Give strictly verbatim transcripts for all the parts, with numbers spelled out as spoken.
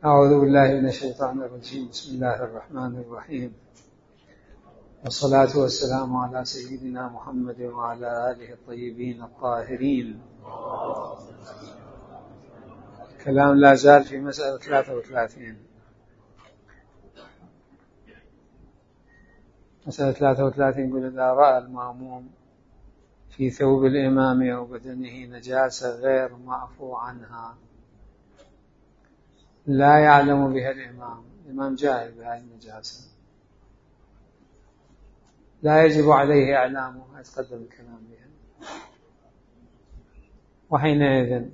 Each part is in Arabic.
أعوذ بالله من الشيطان الرجيم. بسم الله الرحمن الرحيم، والصلاة والسلام على سيدنا محمد وعلى آله الطيبين الطاهرين. كلام لا زال في مسألة ثلاثة وثلاثين. مسألة ثلاثة وثلاثين يقول: إذا رأى المأموم في ثوب الإمام أو بدنه نجاسة غير معفو عنها لا يعلم بها الإمام، الإمام جاهل بهذه النجاسة، لا يجب عليه إعلامه، يتقدم الكلام بها. وحينئذ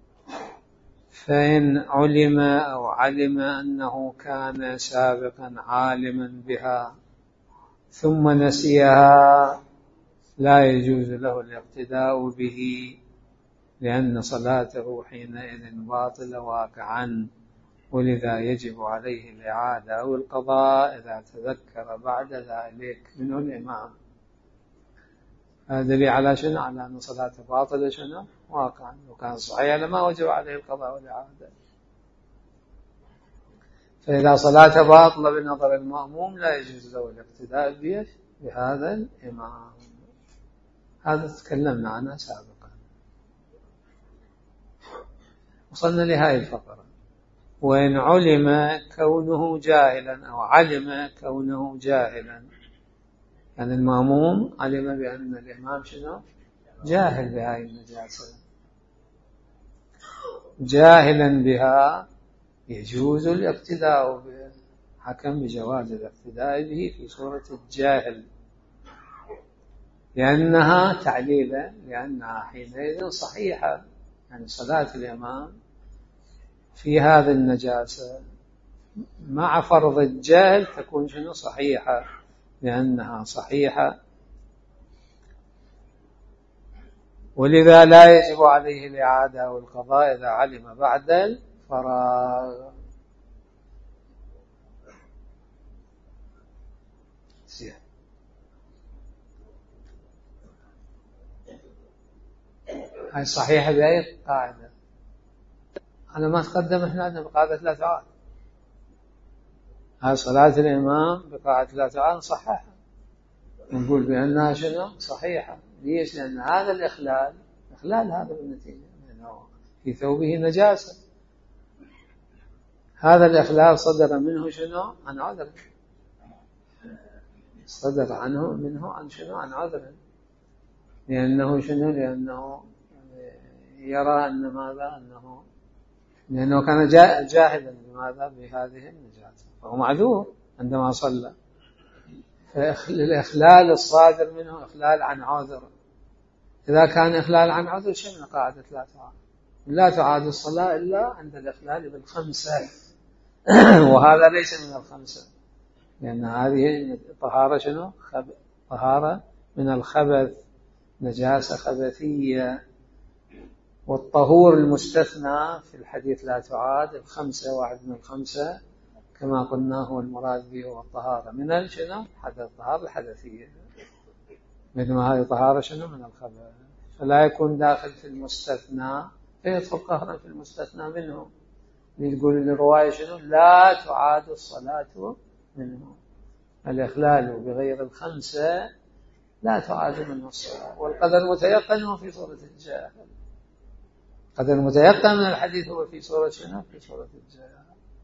فإن علم أو علم أنه كان سابقا عالما بها ثم نسيها لا يجوز له الاقتداء به، لأن صلاته حينئذ باطلة واقعا، ولذا يجب عليه الإعادة أو القضاء إذا تذكر بعد ذلك منه الإمام. هذا دليل على شنو؟ على أن صلاته باطلة شنو؟ واقعا. وكان صحيح لما وجب عليه القضاء والإعادة. فإذا صلاته باطلة بنظر المأموم لا يجوز له الاقتداء به بهذا الإمام. هذا تكلمنا عنه سابقا. وصلنا لهذه الفقرة: وإن علم كونه جاهلا أو علم كونه جاهلا، يعني المأموم علم بأن الإمام شنو؟ جاهل بهذه النجاسة، جاهلا بها يجوز الاقتداء به، حكم بجواز الاقتداء به في صورة الجاهل، لأنها تعليلة، لأنها حينئذ صحيحة. يعني صلاة الإمام في هذه النجاسة مع فرض الجهل تكون شنو؟ صحيحة، لأنها صحيحة، ولذا لا يجب عليه الإعادة أو القضاء إذا علم بعد الفراغ. هاي صحيحة بأي قاعدة؟ أنا ما تقدم إحنا عندنا بقاعدة لا تعاد. هاي صلاة الإمام بقاعدة لا تعاد صحيحة، نقول بأنها شنو؟ صحيحة. ليش؟ لأن هذا الإخلال إخلال هذا بالنتيجة، لأنه في ثوبه نجاسة. هذا الإخلال صدر منه شنو؟ عن عذر، صدر عنه منه عن شنو؟ عن عذر، لأنه شنو؟ لأنه يرى أن ماذا؟ أنه لأنه كان جاهلا بماذا؟ بهذه النجاسة، فهو معذور عندما صلى. فالإخلال الصادر منه إخلال عن عذر. إذا كان إخلال عن عذر شنو قاعدة لا تعاد؟ لا تعاد الصلاة إلا عند الإخلال بالخمسة وهذا ليس من الخمسة، لأن هذه طهارة شنو؟ طهارة من الخبث، نجاسة خبثية. والطهور المستثنى في الحديث لا تعاد الخمسة، واحد من الخمسة كما قلنا هو المراد به هو الطهارة من الشنو؟ حدث، الطهارة الحدثية، بينما هذه طهارة شنو؟ من الخبث، فلا يكون داخل في المستثنى، فيدخل قهرا في المستثنى منه. يقول الرواية شنو؟ لا تعاد الصلاة منه. الإخلال بغير الخمسة لا تعاد منه الصلاة. والقدر المتيقن هو في صورة الجاهل. قدر المتيقن من الحديث هو في صورة شنو؟ في صورة الجاهل.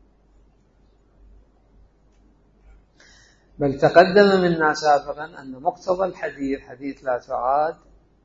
بل تقدم منا سابقا أن مقتضى الحديث حديث لا تعاد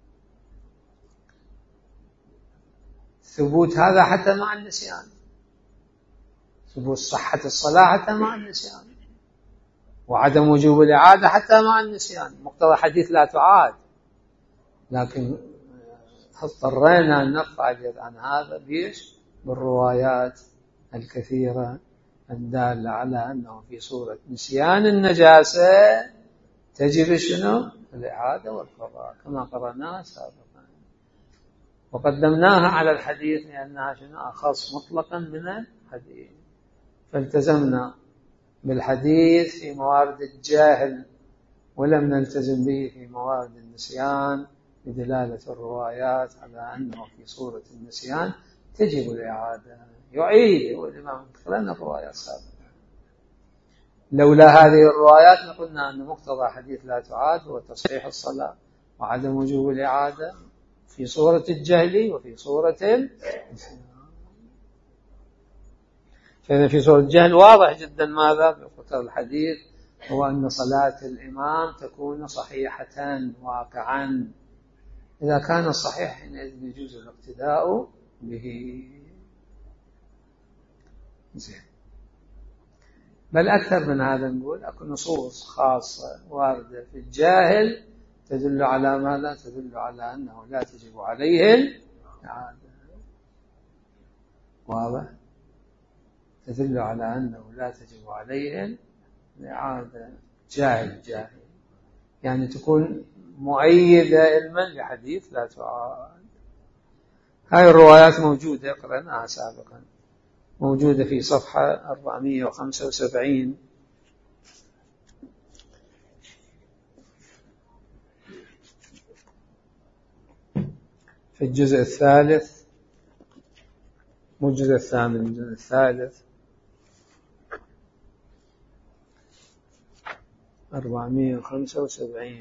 ثبوت هذا حتى مع النسيان، ثبوت صحة الصلاة حتى مع النسيان، وعدم وجوب الإعادة حتى مع النسيان، مقتضى حديث لا تعاد. لكن اضطرينا أن نرفع اليد عن هذا بيش؟ بالروايات الكثيرة الدالة على أنه في صورة نسيان النجاسة تجب شنو؟ الإعادة والقضاء كما قرأناها سابقا، وقدمناها على الحديث لأنها شنو؟ أخص مطلقا من الحديث، فالتزمنا بالحديث في موارد الجاهل ولم نلتزم به في موارد النسيان، بدلالة الروايات على أنه في صورة النسيان تجب الإعادة. يعيد هو الإمام لأن الروايات سابقة. لولا هذه الروايات لقلنا أن مقتضى حديث لا تعاد هو تصحيح الصلاة وعدم وجوب الإعادة في صورة الجهل وفي صورة فإذا في صورة الجهل واضح جدا ماذا بقتضى الحديث هو أن صلاة الإمام تكون صحيحة واقعا. إذا كان صحيح حينئذ يجوز الاقتداء به. زين. بل أكثر من هذا نقول أكو نصوص خاصة واردة في الجاهل تدل على ماذا؟ تدل على أنه لا تجب عليه الإعادة. واضح؟ تدل على أنه لا تجب عليه الإعادة. جاهل جاهل يعني تكون مؤيدة علما لحديث لا تعاد. هاي الروايات موجودة قرأناها سابقا، موجودة في صفحة أربعمائة وخمسة وسبعين في الجزء الثالث، مو الجزء الثامن، الجزء الثالث أربعمائة وخمسة وسبعين.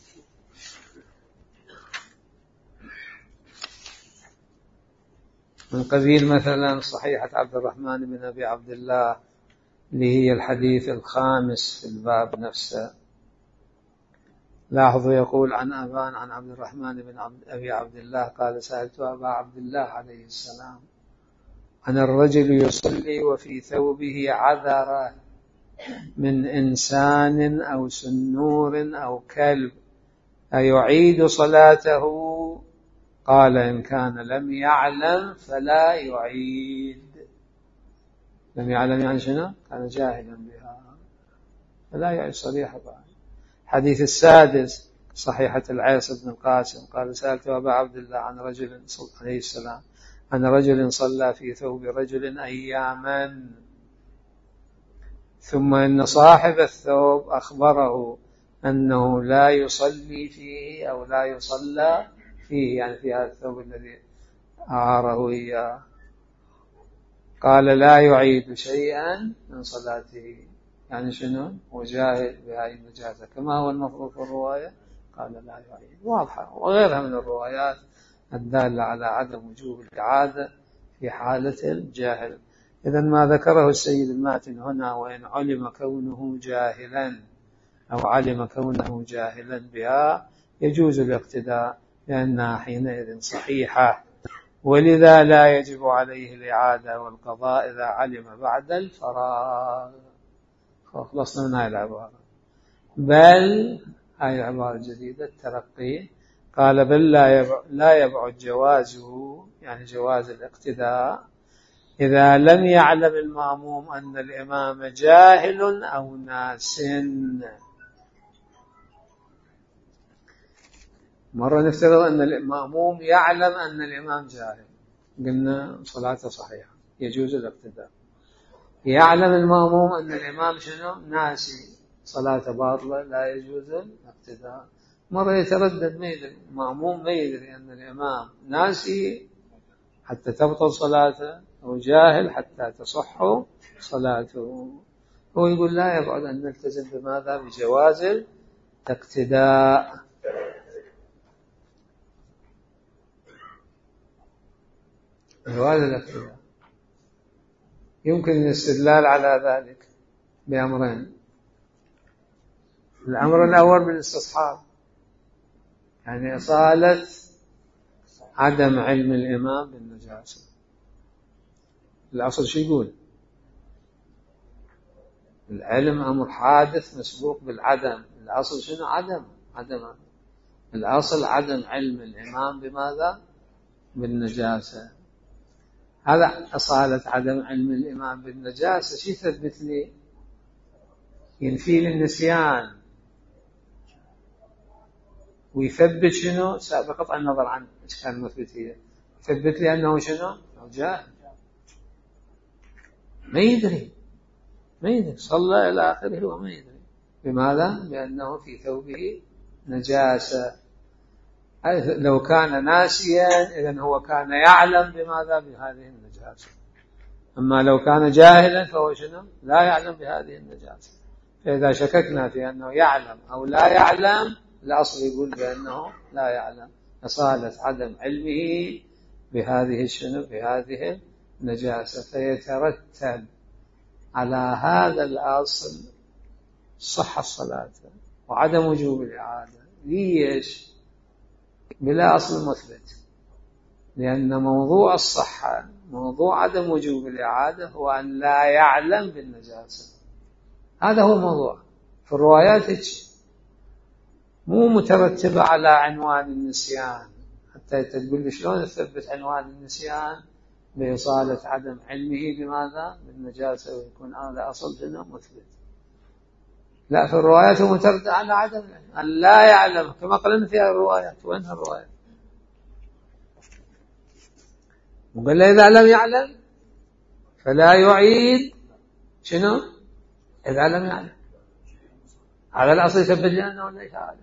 من قبيل مثلا صحيحة عبد الرحمن بن أبي عبد الله اللي هي الحديث الخامس في الباب نفسه. لاحظوا يقول عن أبان عن عبد الرحمن بن أبي عبد الله قال سألت أبا عبد الله عليه السلام عن الرجل يصلي وفي ثوبه عذرة من إنسان أو سنور أو كلب أيعيد صلاته؟ قال إن كان لم يعلم فلا يعيد. لم يعلم يعني شنو؟ كان جاهلا بها فلا يعيد صريحة. حديث السادس صحيحة العيص بن القاسم قال سألت أبا عبد الله عن رجل عليه السلام عن رجل صلى في ثوب رجل أياما ثم إن صاحب الثوب أخبره أنه لا يصلي فيه أو لا يصلى فيه، يعني في هذا الثوب الذي أعاره إياه. قال لا يعيد شيئا من صلاته، يعني شنو؟ وجاهل بهذه النجاسة كما هو المفروض في الرواية. قال لا يعيد. واضحة. وغيرها من الروايات الدالة على عدم وجوب الإعادة في حالة الجاهل. إذن ما ذكره السيد الماتن هنا وإن علم كونه جاهلا أو علم كونه جاهلا بها يجوز الاقتداء لأنها حينئذ صحيحة، ولذا لا يجب عليه الإعادة والقضاء إذا علم بعد الفراغ. خلصنا من هذه العبارة. بل هذه العبارة الجديدة الترقي قال بل لا يبعد جوازه، يعني جواز الاقتداء إذا لم يعلم المأموم أن الإمام جاهل أو ناس. مرة نفترض أن المأموم يعلم أن الإمام جاهل، قلنا صلاته صحيحة يجوز الاقتداء. يعلم المأموم أن الإمام شنو؟ ناسي، صلاته باطلة لا يجوز الاقتداء. مرة يتردد ما يدري المأموم ما يدري أن الإمام ناسي حتى تبطل صلاته أو جاهل حتى تصح صلاته. هو يقول لا يبعد أن نلتزم بماذا؟ بجواز الاقتداء. جواز الاقتداء يمكن الاستدلال على ذلك بأمرين. الأمر الأول بالاستصحاب، يعني إصالة عدم علم الإمام بالنجاسة. الأصل شو يقول؟ العلم أمر حادث مسبوق بالعدم. الأصل شنو؟ عدم عدم الأصل عدم علم الإمام بماذا؟ بالنجاسة. هذا أصالة عدم علم الإمام بالنجاسة شو يثبت لي؟ ينفي للنسيان ويثبت شنو؟ بقطع النظر عن إشكال المثبتية، يثبت لي أنه شنو؟ جاهل ما يدري ما يدري صلى إلى آخره وما يدري. بماذا؟ لأنه في ثوبه نجاسة. لو كان ناسيا إذن هو كان يعلم بماذا؟ بهذه النجاسة. أما لو كان جاهلا فهو شنو؟ لا يعلم بهذه النجاسة. فإذا شككنا في أنه يعلم أو لا يعلم، الأصل يقول بأنه لا يعلم، أصالة عدم علمه بهذه الشنو؟ بهذه النجاسة. فيترتب على هذا الأصل صحة الصلاة وعدم وجوب الإعادة. ليش؟ بلا أصل مثبت، لأن موضوع الصحة، موضوع عدم وجوب الإعادة هو أن لا يعلم بالنجاسة. هذا هو الموضوع. في الروايات مو مترتبة على عنوان النسيان، حتى تقول لي شلون تثبت عنوان النسيان بإصالة عدم علمه بماذا؟ بالنجاسة، ويكون هذا أصل جنة مثبت. لا، في الروايات مترتبة على عدم العلم، أن لا يعلم، كما قلنا فيها الروايات. وينها الروايات؟ وقال إذا لم يعلم فلا يعيد. شنو؟ إذا لم يعلم على الأصل يثبت لأنه ليس عالم،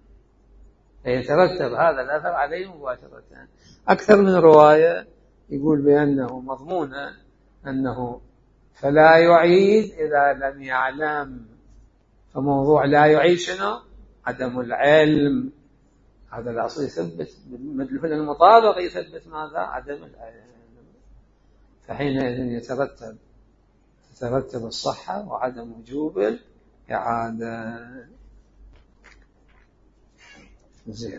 يترتب هذا الأثر عليه مباشرة. أكثر من رواية يقول بأنه مضمونة أنه فلا يعيد إذا لم يعلم. فموضوع لا يعيد شنو؟ عدم العلم. هذا الأصل يثبت مثل المطابق، يثبت ماذا؟ عدم العلم. فحينئذ يترتب تترتب الصحة وعدم وجوب الإعادة. زين.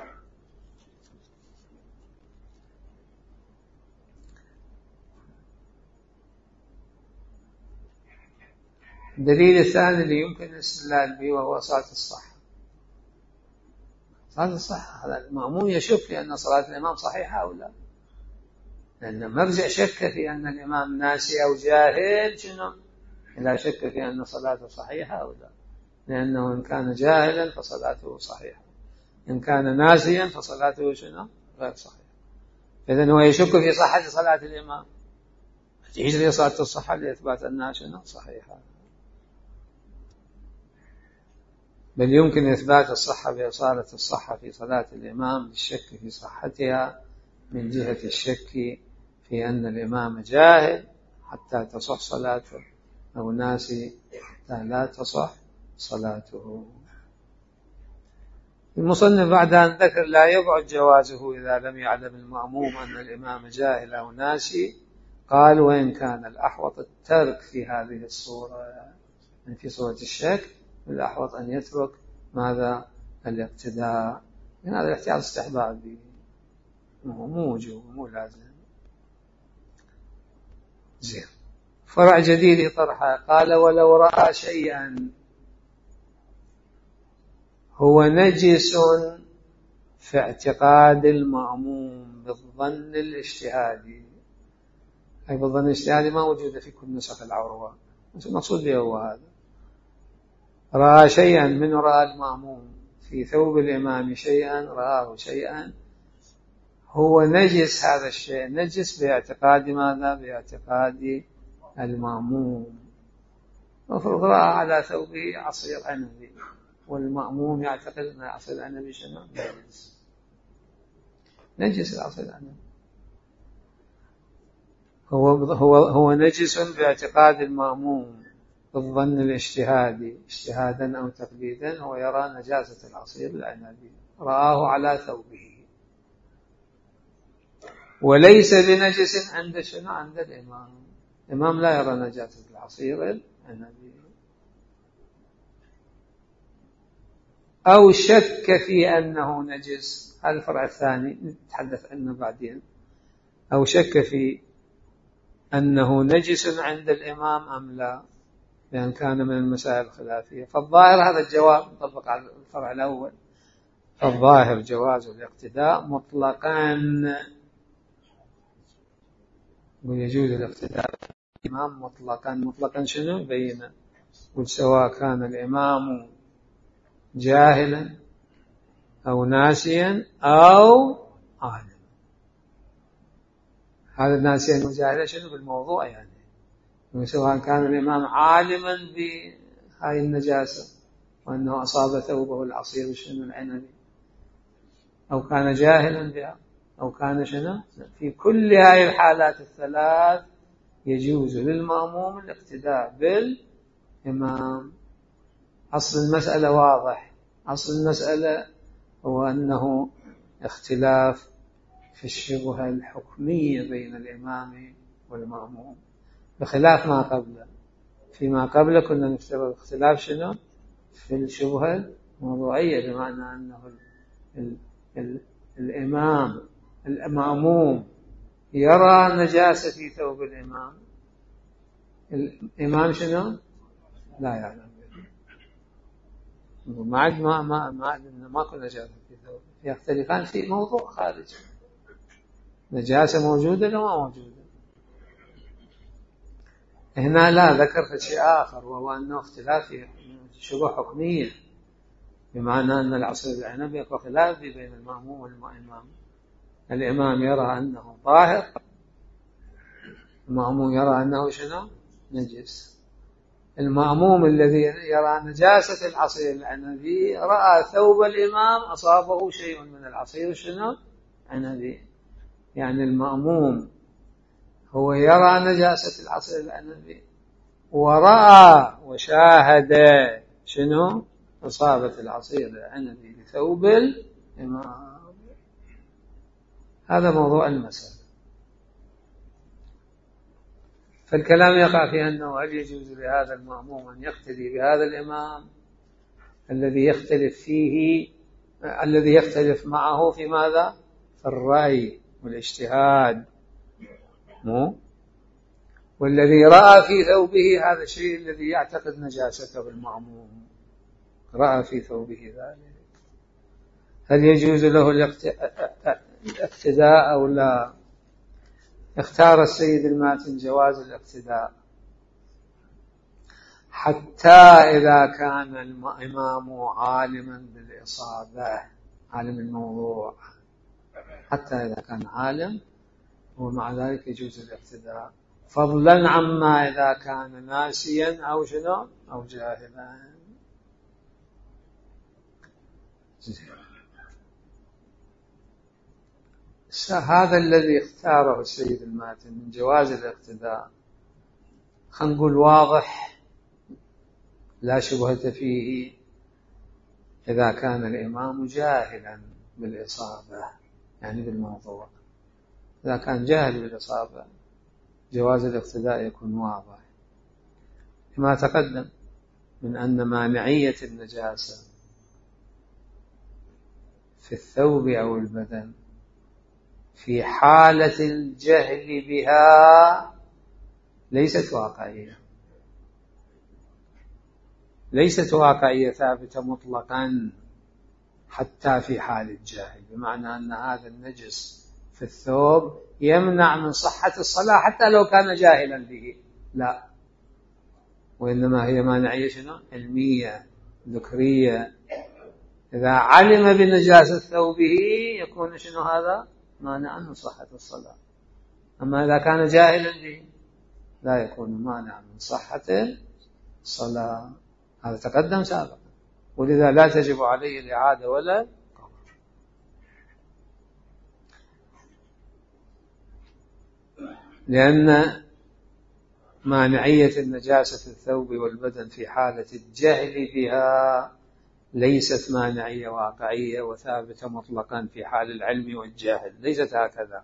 الدليل الثاني اللي يمكن الاستدلال به وهو صلاة الصحة. صلاة الصحة هذا المأموم يشك في أن صلاة الإمام صحيحة أو لا، لأن مرجع شك في أن الإمام ناسي أو جاهل شنو؟ لا شك في أن صلاته صحيحة أو لا، لأنه إن كان جاهلا فصلاته صحيحة، إن كان ناسيا فصلاته شنو؟ غير صحيحة. إذن هو يشك في صحة صلاة الإمام، يجري صلاة الصحة لإثبات أنها شنو؟ صحيحة. بل يمكن إثبات الصحة بإصالة الصحة في صلاة الإمام للشك في صحتها من جهة الشك في أن الإمام جاهل حتى تصح صلاته، أو ناسي حتى لا تصح صلاته. المصنف بعد أن ذكر لا يبعد جوازه إذا لم يعلم المأموم أن الإمام جاهل أو ناسي، قال وإن كان الأحوط الترك في هذه الصورة، من في صورة الشك الأحوط أن يترك ماذا؟ الاقتداء. من هذا الاحتياط استحبابي، مو وجوب، مو لازم. زين. فرع جديد طرحه، قال ولو رأى شيئا هو نجس في اعتقاد المأموم بالظن الاجتهادي. أي بالظن الاجتهادي ما وجود في كل نسخ العروة، المقصود به هو هذا. رأى شيئا، من رأى المأموم في ثوب الإمام شيئا، رآه شيئا هو نجس، هذا الشيء نجس باعتقاد ماذا؟ باعتقاد المأموم. وفرض رأى على ثوبه عصير عنبي، والمأموم يعتقد أن عصير العنبي شنو؟ نجس. نجس العصير العنبي، هو هو هو نجس باعتقاد المأموم بالظن الاجتهادي، اجتهادا أو تقليدا، هو يرى نجاسة العصير العنبي، رآه على ثوبه، وليس بنجس عند شنو؟ عند الإمام. الإمام لا يرى نجاسة العصير العنبي. أو شك في أنه نجس، هذا الفرع الثاني نتحدث عنه بعدين. أو شك في أنه نجس عند الإمام أم لا، لأن كان من المسائل الخلافية. فالظاهر هذا الجواب مطبق على الفرع الأول، فالظاهر جواز الاقتداء مطلقا، ويجوز الاقتداء بالإمام مطلقا. مطلقا شنو؟ بينا، سواء كان الإمام جاهلا أو ناسيا أو عالما. هذا الناسيا وجاهلا شنو بالموضوع، يعني سواء كان الإمام عالما بهاي النجاسة وأنه أصاب ثوبه العصير شنو العنبي، أو كان جاهلا بها، أو كان شنو، في كل هاي الحالات الثلاث يجوز للمأموم الاقتداء بالإمام. أصل المسألة واضح. أصل المسألة هو أنه اختلاف في الشبهة الحكمية بين الإمام والمأموم بخلاف ما قبله. فيما قبله كنا نفترض اختلاف شنو؟ في الشبهة الموضوعية، بمعنى أنه ال ال الإمام المأموم يرى نجاسة في ثوب الإمام، الإمام شنو؟ لا يعلم. ما عد ما ما ما ماكو نجاسة في ثوب، يختلفان في موضوع خارجي. نجاسة موجودة ولا ما موجودة؟ هنا لا، ذكر شيء آخر، وهو أنه اختلاف في شبهة حكمية، بمعنى أن العصير العنب يكون خلاف بين المأموم والإمام. الإمام يرى أنه طاهر، المأموم يرى أنه شنو؟ نجس. المأموم الذي يرى نجاسة العصير العنبي رأى ثوب الإمام أصابه شيء من العصير شنو؟ عنبي. يعني المأموم هو يرى نجاسة العصير العنبي ورأى وشاهد شنو؟ إصابة العصير العنبي بثوب الإمام. هذا موضوع المسألة. فالكلام يقع في أنه هل يجوز لهذا المأموم أن يقتدي بهذا الإمام الذي يختلف فيه، الذي يختلف معه في ماذا؟ في الرأي والاجتهاد، مو والذي رأى في ثوبه هذا الشيء الذي يعتقد نجاسته بالمأموم، رأى في ثوبه ذلك، هل يجوز له الاقتداء أو لا؟ اختار السيد الماتن جواز الاقتداء حتى إذا كان الإمام عالما بالإصابة، عالم الموضوع، حتى إذا كان عالم ومع ذلك يجوز الاقتداء، فضلا عما إذا كان ناسيا أو شنو أو جاهلا. هذا الذي اختاره السيد الماتن من جواز الاقتداء، خلينا نقول واضح لا شبهة فيه إذا كان الإمام جاهلا بالإصابة، يعني بالموضوع. إذا كان جاهل بالإصابة جواز الاقتداء يكون واضح، كما تقدم من أن مانعية النجاسة في الثوب أو البدن في حالة الجهل بها ليست واقعية، ليست واقعية ثابتة مطلقا حتى في حال الجاهل، بمعنى أن هذا النجس في الثوب يمنع من صحة الصلاة حتى لو كان جاهلا به، لا، وإنما هي مانعية شنو؟ علمية ذكرية. إذا علم بنجاسة ثوبه يكون شنو هذا؟ مانع من صحة الصلاة. أما إذا كان جاهلا به لا يكون مانع من صحة الصلاة. هذا تقدم سابقا، ولذا لا تجب عليه الإعادة ولا قول. لأن مانعية النجاسة في الثوب والبدن في حالة الجهل بها ليست مانعية واقعية وثابتة مطلقا في حال العلم والجهل، ليست هكذا،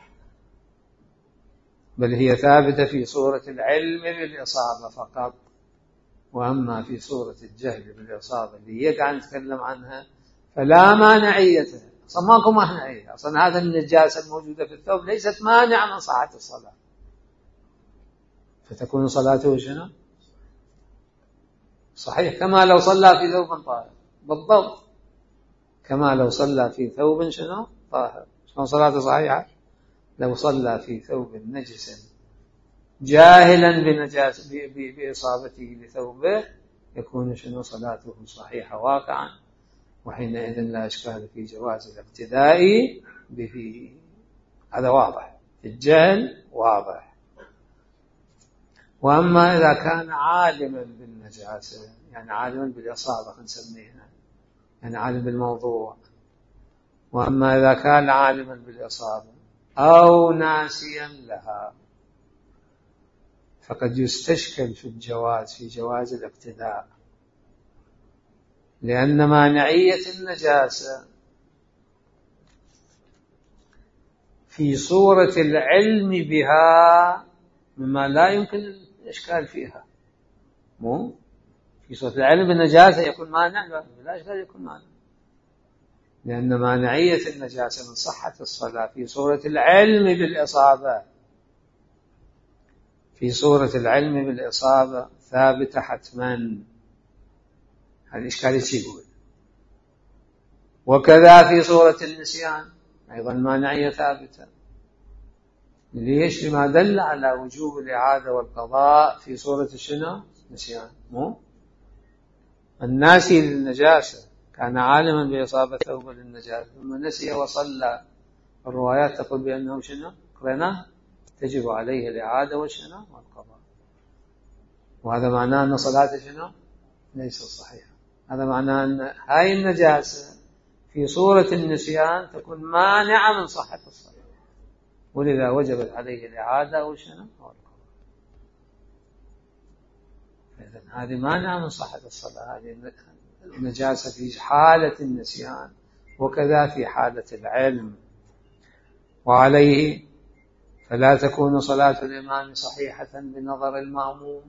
بل هي ثابتة في صورة العلم بالإصابة فقط. وأما في صورة الجهل بالإصابة اللي هي قاعد نتكلم عنها فلا مانعية، أصلا ماكو مانعية، أصلا هذا النجاسة الموجودة في الثوب ليست مانع من صحة الصلاة، فتكون صلاته شنو؟ صحيح، كما لو صلى في ثوب طاهر، بالضبط كما لو صلى في ثوب شنو؟ طاهر. شلون صلاته صحيحة؟ لو صلى في ثوب نجس جاهلا بنجاس بإصابته لثوبه يكون شنو؟ صلاته صحيحة واقعا، وحينئذ لا إشكال في جواز الاقتداء به. هذا واضح، الجهل واضح. وأما إذا كان عالما بالنجاسة، يعني عالما بالإصابة نسميها، يعني عالم بالموضوع. وأما إذا كان عالما بالإصابة أو ناسيا لها، فقد يستشكل في الجواز في جواز الاقتداء، لأن مانعية النجاسة في صورة العلم بها مما لا يمكن الإشكال فيها. مو في صورة العلم بالنجاسة يكون مانع؟ لا إشكال يكون مانع، لأن مانعية النجاسة من صحة الصلاة في صورة العلم بالإصابة في صورة العلم بالإصابة ثابتة حتما. هذا الإشكال يقول. وكذا في صورة النسيان أيضا مانعية ثابتة. ليش؟ لما دل على وجوب الإعادة والقضاء في صورة الشنو؟ نسيان. مو الناسي للنجاسة كان عالما بإصابة ثوب للنجاسة ثم نسي وصلى، الروايات تقول بأنه شنو؟ قرناه تجب عليه الإعادة والشنو؟ والقضاء. وهذا معناه أن صلاته شنو؟ ليست صحيحة. هذا معناه أن هاي النجاسة في صورة النسيان تكون مانعة من صحة الصلاة، ولذا وجبت عليه الإعادة والشنو؟ والقضاء. إذن هذه مانعة من صحة الصلاة، هذه النجاسة في حالة النسيان وكذا في حالة العلم. وعليه فلا تكون صلاة الإمام صحيحة بنظر المأموم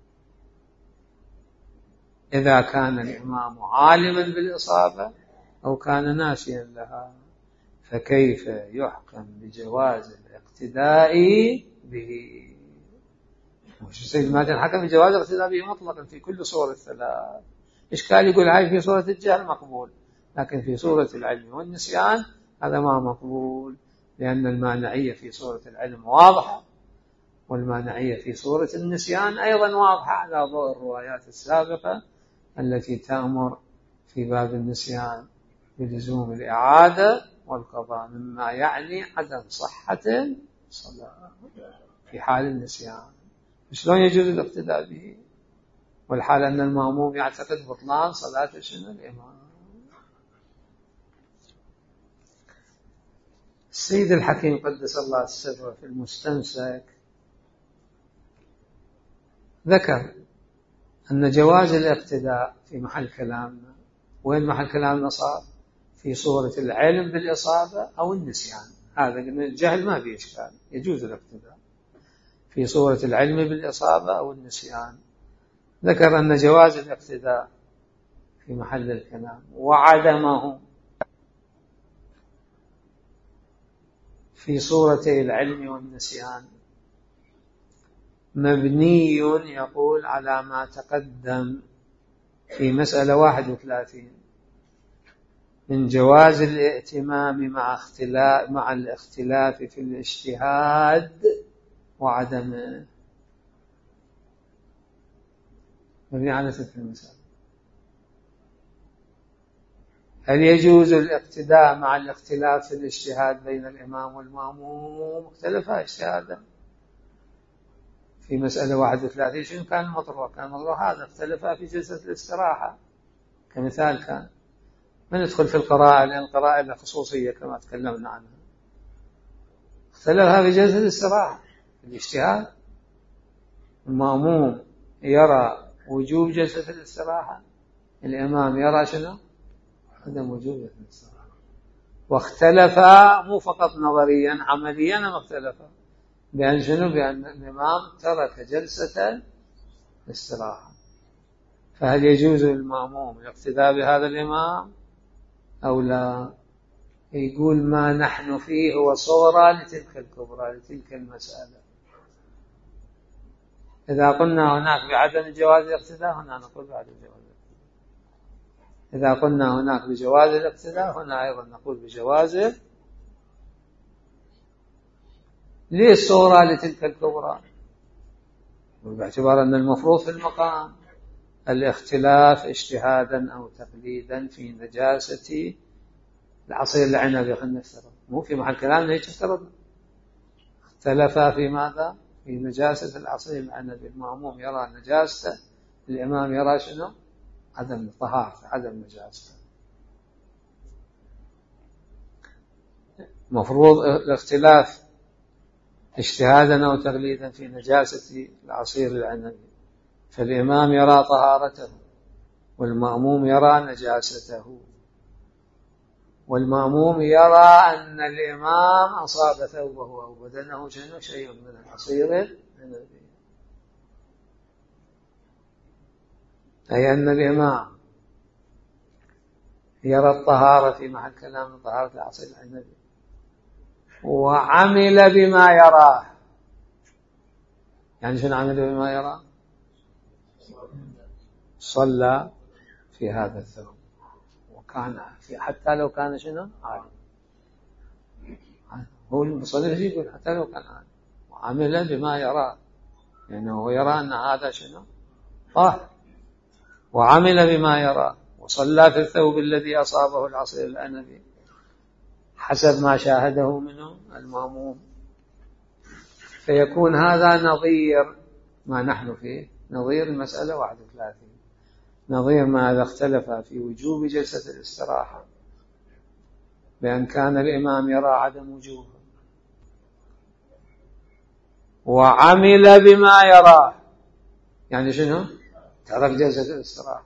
إذا كان الإمام عالما بالإصابة أو كان ناسيا لها، فكيف يحكم بجواز الاقتداء به؟ السيد ماتن حكم بجواز الاقتداء به مطلقا في كل صور الثلاث. إشكال يقول هاي في صورة الجهل مقبول، لكن في صورة العلم والنسيان هذا ما مقبول، لأن المانعية في صورة العلم واضحة، والمانعية في صورة النسيان أيضا واضحة على ضوء الروايات السابقة التي تأمر في باب النسيان بلزوم الإعادة والقضاء، مما يعني عدم صحة الصلاة في حال النسيان. شلون يجوز الاقتداء به والحال أن المأموم يعتقد بطلان صلاة شنو الإمام؟ السيد الحكيم قدس الله سره في المستمسك ذكر أن جواز الاقتداء في محل كلامنا. وين محل كلامنا صار؟ في صورة العلم بالإصابة أو النسيان. هذا الجهل ما فيه إشكال، يجوز الاقتداء في صورة العلم بالإصابة أو النسيان. ذكر أن جواز الاقتداء في محل الكلام وعدمه في صورتي العلم والنسيان مبني يقول على ما تقدم في مسألة واحد وثلاثين من جواز الائتمام مع اختلاف مع الاختلاف في الاجتهاد وعدمه. مبني على تلك المسألة. هل يجوز الاقتداء مع الاختلاف في الاجتهاد بين الإمام والمأموم؟ اختلفا اجتهادا في مسألة واحد وثلاثين. شنو كان المطروح؟ كان المطروح هذا اختلفا في جلسة الاستراحة كمثال. كان ما ندخل في القراءة لأن القراءة لها خصوصية كما تكلمنا عنها. اختلفا في جلسة الاستراحة في الاجتهاد. المأموم يرى وجوب جلسة الاستراحة، الإمام يرى شنو؟ عدم وجوب جلسة الاستراحة. واختلفا مو فقط نظريا، عمليا ما اختلفا بأن شنو؟ بأن الإمام ترك جلسة الاستراحة. فهل يجوز للمأموم الاقتداء بهذا الإمام أو لا؟ يقول ما نحن فيه هو صورة لتلك الكبرى لتلك المسألة. إذا قلنا هناك بعدم جواز الاقتداء هنا نقول بعدم جواز الاقتداء. إذا قلنا هناك بجواز الاقتداء هنا أيضا نقول بجوازه. ليه الصورة لتلك الكبرى؟ باعتبار أن المفروض في المقام الاختلاف اجتهادا أو تقليدا في نجاسة العصير العنبي. خلينا نفترض مو في محل كلامنا هيك افترضنا. اختلفا في ماذا؟ في نجاسة العصير العنبي. المأموم يرى نجاسته، الإمام يرى شنو؟ عدم طهارته، عدم نجاسته. مفروض الاختلاف اجتهادا أو تقليدا في نجاسة العصير العنبي، فالإمام يرى طهارته والمأموم يرى نجاسته، والمأموم يرى أن الإمام أصاب ثوبه أو بدنه شيء من العصير العنبي، أي أن الإمام يرى الطهارة في محل كلام طهارة العصير العنبي وعمل بما يراه. يعني شنو عمل بما يراه؟ صلى في هذا الثوب وكان في، حتى لو كان شنو عالم، هو المصنف يقول حتى لو كان عالم، وعمل بما يراه، لأنه يرى أن هذا شنو طاهر، وعمل بما يراه وصلى في الثوب الذي أصابه العصير العنبي حسب ما شاهده منه المأموم، فيكون هذا نظير ما نحن فيه، نظير المسألة واحد وثلاثين، نظير ما إذا اختلف في وجوب جلسة الاستراحة بأن كان الإمام يرى عدم وجوبه وعمل بما يراه، يعني شنو؟ ترك جلسة الاستراحة،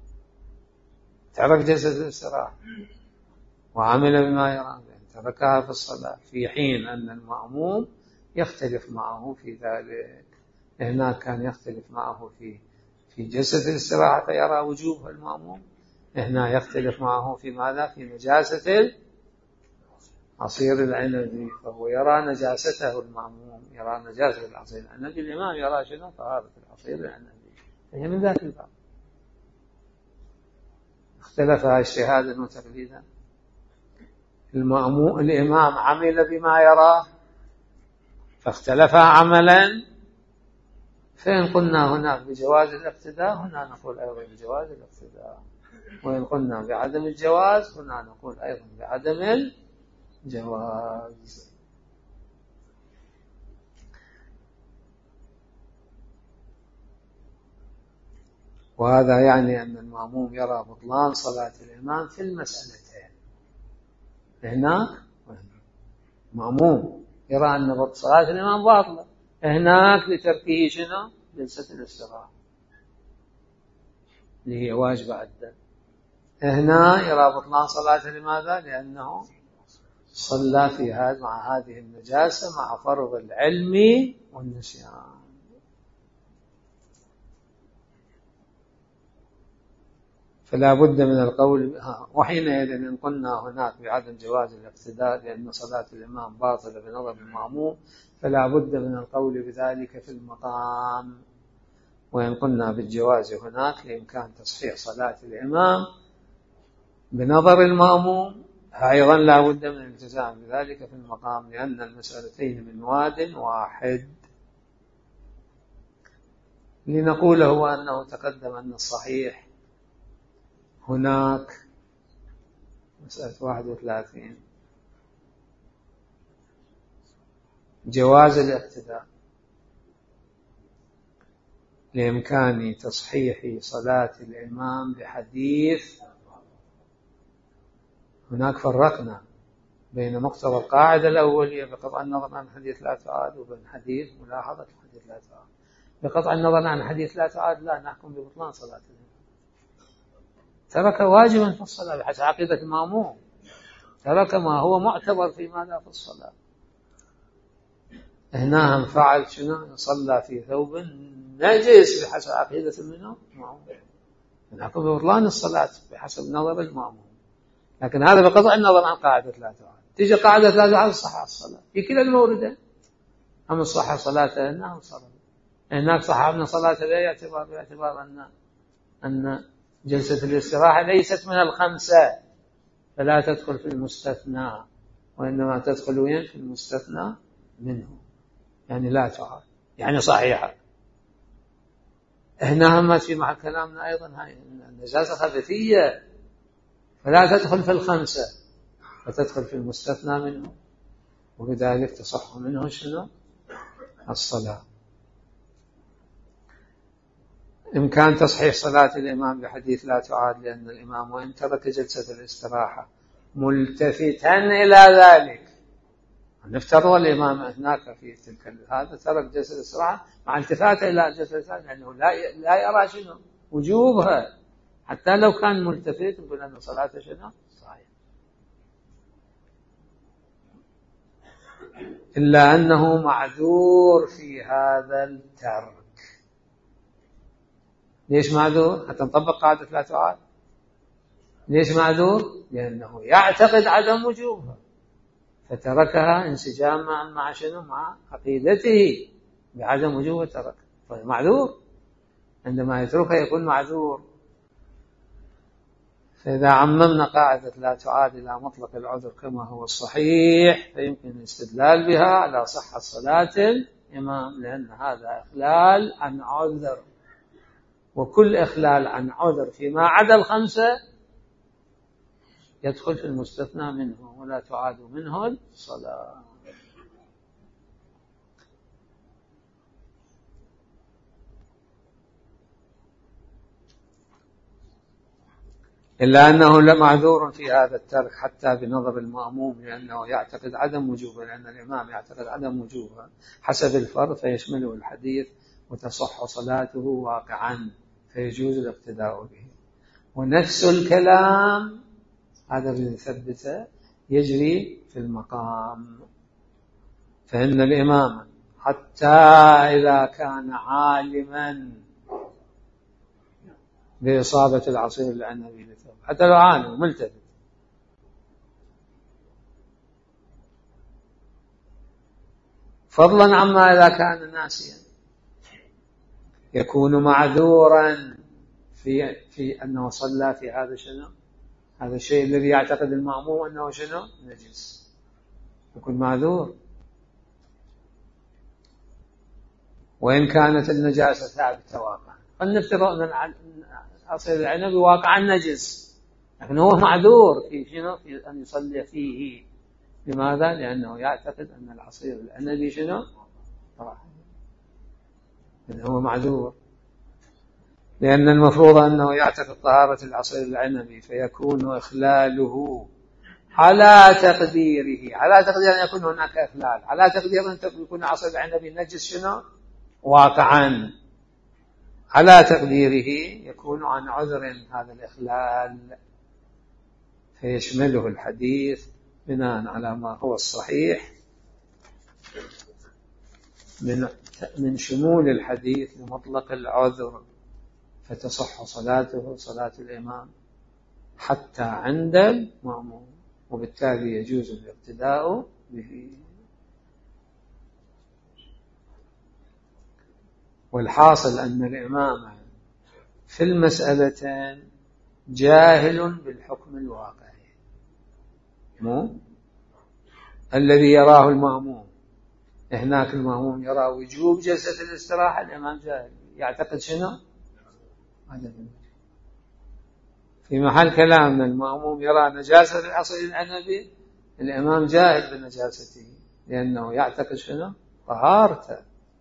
ترك جلسة الاستراحة وعمل بما يراه، تركها في الصلاة، في حين أن المأموم يختلف معه في ذلك. هناك كان يختلف معه في في جلسة الاستراحة فيرى وجوبها المأموم، هنا يختلف معه في ماذا؟ في نجاسة عصير العنبي، فهو يرى نجاسته المأموم يرى نجاسة العصير العنبي، الإمام يرى شنو؟ طهارة العصير العنبي، هي من ذاك الباب. اختلف اجتهادا وتقليدا، المأموم الإمام عمل بما يراه فاختلف عملا، فإن قلنا هناك بجواز الاقتداء هنا نقول أيضا بجواز الاقتداء، وإن قلنا بعدم الجواز هنا نقول أيضا بعدم الجواز. وهذا يعني أن المأموم يرى بطلان صلاة الإمام في المسألتين، هناك مأموم يرى أن صلاة الإمام باطلة، هناك لتركه شنو؟ جلسة الاستراحة اللي هي واجبة الدم، هنا يرى بطلان صلاة لماذا؟ لأنه صلى في هذا مع هذه النجاسة مع فرض العلم والنسيان. فلا بد من القول، وحينئذ إن قلنا هناك بعدم جواز الاقتداء لأن صلاة الإمام باطلة بنظر المأموم، فلا بد من القول بذلك في المقام. وإن قلنا بالجواز هناك لإمكان تصحيح صلاة الإمام بنظر المأموم، أيضا لا بد من الالتزام بذلك في المقام، لأن المسألتين من واد واحد. لنقول هو أنه تقدم أن الصحيح هناك مسألة واحد وثلاثين جواز الاقتداء لإمكان تصحيح صلاة الإمام بحديث، هناك فرقنا بين مقتضى القاعدة الأولية بقطع النظر عن حديث لا تعاد وبين حديث ملاحظة حديث لا تعاد. بقطع النظر عن حديث لا تعاد لا نحكم ببطلان صلاة الإمام، ترك واجبا في الصلاة بحسب عقيدة المأموم، ترك ما هو معتبر في ماذا في الصلاة. هنا فعل شنو؟ صلى في ثوب نجس بحسب عقيدة منه المأموم، نحكم ببطلان الصلاة بحسب نظر المأموم، لكن هذا بقطع النظر عن قاعدة لا تعاد. تيجي قاعدة لا تعاد صحة الصلاة في كلا الموردين، أما صحة صلاته هنا صلاة هناك صحابنا صلاة باعتبار باعتبار أن أن جلسة الاستراحة ليست من الخمسة فلا تدخل في المستثنى، وإنما تدخل وين؟ في المستثنى منه، يعني لا تعاد يعني صحيحة. هنا همت في محل كلامنا أيضا هاي النجاسة خبثية فلا تدخل في الخمسة فتدخل في المستثنى منه، وبذلك تصح منه شنو؟ الصلاة. إمكان تصحيح صلاة الإمام بحديث لا تعاد لأن الإمام وإن ترك جلسة الاستراحة ملتفتا إلى ذلك، نفترض الإمام هناك في تلك هذا ترك جلسة الاستراحة مع التفاته إلى جلسة الاستراحة لأنه لا لا يرى شنو وجوبها، حتى لو كان ملتفت نقول أن صلاته شنو صحيح، إلا أنه معذور في هذا الترك. ليش معذور؟ حتى نطبق قاعدة لا تعاد. ليش معذور؟ لأنه يعتقد عدم وجوبها فتركها انسجاما مع شنو؟ مع عقيدته بعدم وجوب الترك، فمعذور. عندما يتركها يكون معذور. فإذا عممنا قاعدة لا تعاد إلى مطلق العذر كما هو الصحيح فيمكن الاستدلال بها على صحة صلاة الإمام، لأن هذا إخلال عن عذر، وكل إخلال عن عذر فيما عدا الخمسة يدخل في المستثنى منه ولا تعاد منه الصلاة. إلا أنه لمعذور في هذا الترك حتى بنظر المأموم، لأنه يعتقد عدم وجوبه، لأن الإمام يعتقد عدم وجوبه حسب الفرض فيشمله الحديث وتصح صلاته واقعا فيجوز الاقتداء به. ونفس الكلام هذا الذي ثبته يجري في المقام، فإن الإمام حتى إذا كان عالما بإصابة العصير العنبي لثوب، حتى لو عالم ملتفت، فضلا عما إذا كان ناسيا، يكون معذورا في في أنه صلى في هذا شنو هذا الشيء الذي يعتقد المأموم أنه شنو نجس، يكون معذور وإن كانت النجاسة ثابتة واقعا. قد نفترض أن عصير العنب واقعا نجس، لكن هو معذور في شنو في أن يصلي فيه. لماذا؟ لأنه يعتقد أن العصير العنبي شنو طاهر، هو معذور، لأن المفروض أنه يعتقد طهارة العصير العنبي، فيكون إخلاله على تقديره، على تقدير أن يكون هناك إخلال، على تقدير أن يكون العصير العنبي نجس شنو واقعا، على تقديره يكون عن عذر هذا الإخلال، فيشمله الحديث بناء على ما هو الصحيح من من شمول الحديث لمطلق العذر، فتصح صلاته صلاة الإمام حتى عند المأموم، وبالتالي يجوز الاقتداء به. والحاصل أن الإمام في المسألتين جاهل بالحكم الواقعي، مو الذي يراه المأموم. هناك المأموم يرى وجوب جلسة الاستراحة، الإمام جاهل يعتقد شنو في محل كلامنا المأموم يرى نجاسة العصير العنبي، الإمام جاهل بنجاسته لأنه يعتقد شنو طهارته،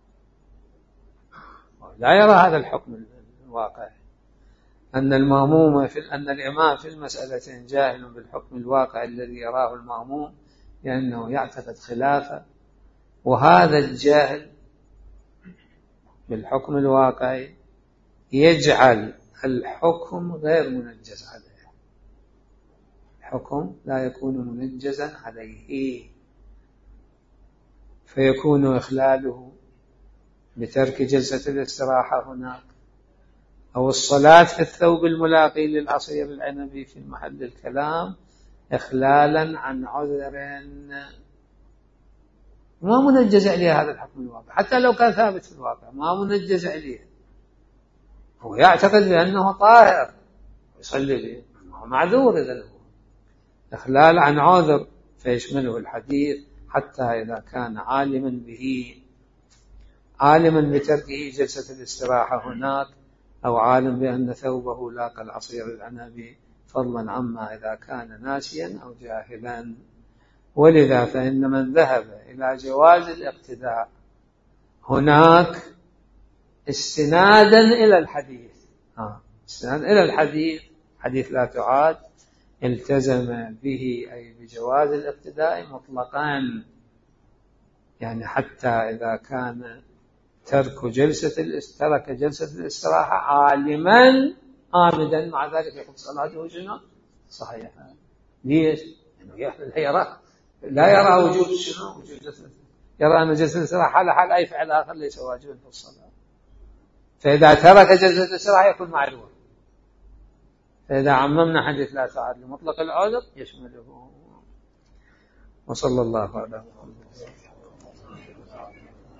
لا يرى هذا الحكم الواقعي. أن المأموم في أن الإمام في المسألة جاهل بالحكم الواقعي الذي يراه المأموم لأنه يعتقد خلافه، وهذا الجاهل بالحكم الواقعي يجعل الحكم غير منجز عليه، الحكم لا يكون منجزا عليه، فيكون إخلاله بترك جلسة الاستراحة هناك أو الصلاة في الثوب الملاقي للعصير العنبي في محل الكلام إخلالا عن عذر ما منجز عليه هذا الحكم الواقع، حتى لو كان ثابت في الواقع ما منجز عليه، هو يعتقد بأنه طاهر يصلي به، هو معذور إذا هو إخلال عن عذر، فيشمله الحديث حتى إذا كان عالما به، عالما بتركه جلسة الاستراحة هناك، أو عالم بأن ثوبه لاقى العصير العنبي، فضلا عما إذا كان ناسيا أو جاهلا. ولذا فإن من ذهب إلى جواز الاقتداء هناك استنادا إلى الحديث آه. استنادا إلى الحديث حديث لا تعاد التزم به، أي بجواز الاقتداء مطلقا، يعني حتى إذا كان ترك جلسة ترك جلسة الاستراحة عالما آمدا مع ذلك يقول صلاته شنو صحيحة. ليش؟ لأنه يرى لا يرى وجود شنو وجود جلسة، يرى أن جلسة الاستراحة حال حال أي فعل آخر ليس واجبا في الصلاة. فإذا ترك جلسة الاستراحة يكون معلوم. فإذا عممنا حديث لا تعاد لمطلق العذر يشمله. وصلى الله على محمد.